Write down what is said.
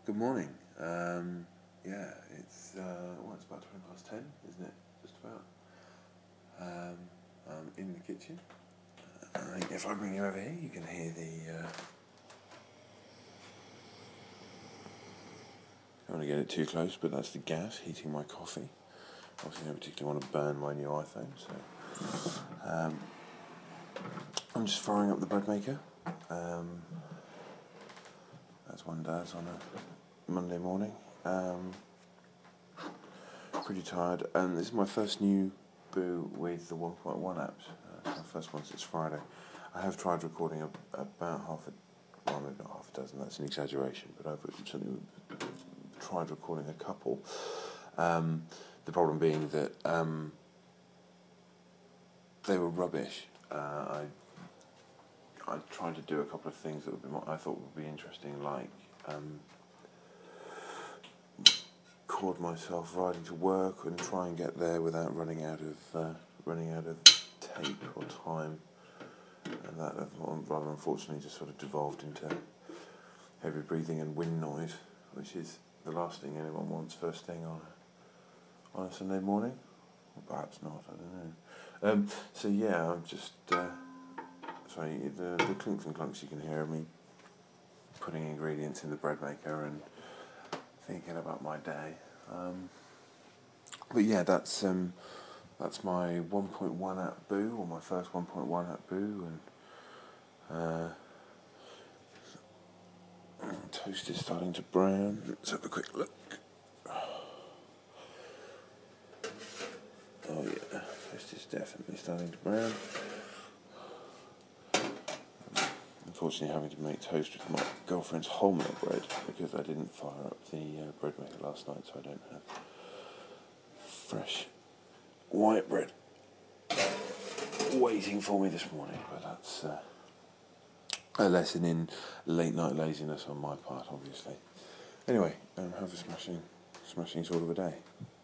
Good morning. Yeah, it's it's about 10, isn't it? Just about. I'm in the kitchen. If I bring you over here, you can hear the. I don't want to get it too close, but that's the gas heating my coffee. Obviously, I don't particularly want to burn my new iPhone, so I'm just firing up the bread maker. As one does on a Monday morning. Pretty tired, and this is my first new boo with the 1.1 apps. It's my first one since Friday. I have tried recording about maybe not half a dozen, that's an exaggeration, but I've certainly tried recording a couple. The problem being that they were rubbish. I tried to do a couple of things that I thought would be interesting, like record myself riding to work and try and get there without running out of tape or time, and that rather unfortunately just sort of devolved into heavy breathing and wind noise, which is the last thing anyone wants first thing on a Sunday morning, or perhaps not, I don't know. So yeah, I'm just sorry, the clinks and clunks you can hear me putting ingredients in the bread maker and thinking about my day. But yeah, that's my 1.1 app boo, or my first 1.1 app boo, and toast is starting to brown. Let's have a quick look. Oh yeah, toast is definitely starting to brown. Unfortunately, having to make toast with my girlfriend's wholemeal bread because I didn't fire up the bread maker last night, so I don't have fresh white bread waiting for me this morning. But that's a lesson in late night laziness on my part, obviously. Anyway, have a smashing sort of a day.